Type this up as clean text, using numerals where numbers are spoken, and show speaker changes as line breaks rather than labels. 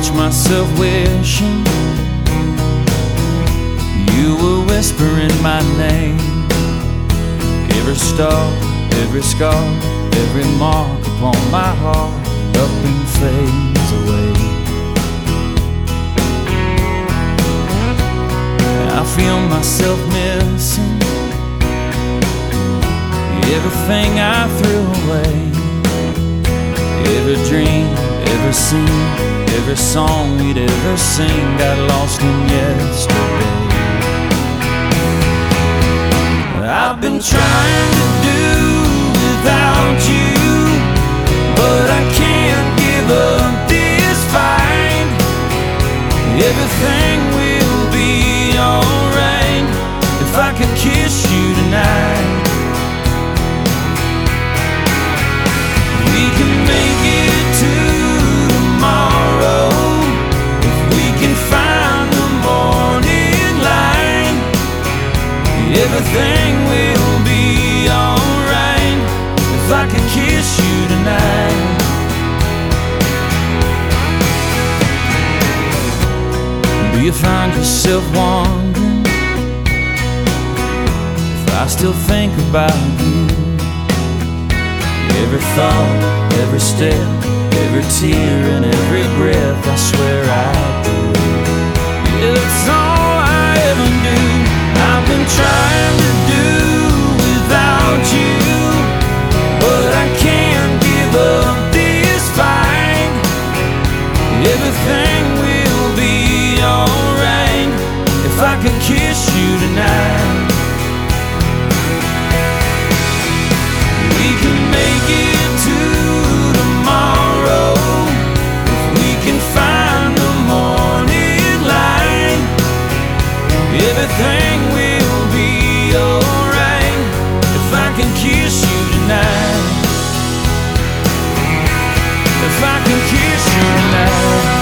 catch myself wishing you were whispering my name. Every star, every scar, every mark upon my heart up and fades away. I feel myself missing everything I threw away. Every dream, every scene, every song we'd ever sing got lost in yesterday. I've been trying to do without you, but I can't give up this fight. Everything will be alright if I could kiss you tonight. We can make it to tomorrow if we can find the morning light. Everything will be alright if I can kiss you tonight. Do you find yourself wondering if I still think about you? Every thought, every step, every tear and every breath, I swear I do. It's all I ever do. I've been trying to do without you, but I can't give up this fight. Everything will be alright if I can kiss you tonight. We can make it to tomorrow if we can find the morning light. Everything will be alright if I can kiss you tonight. If I can kiss you tonight.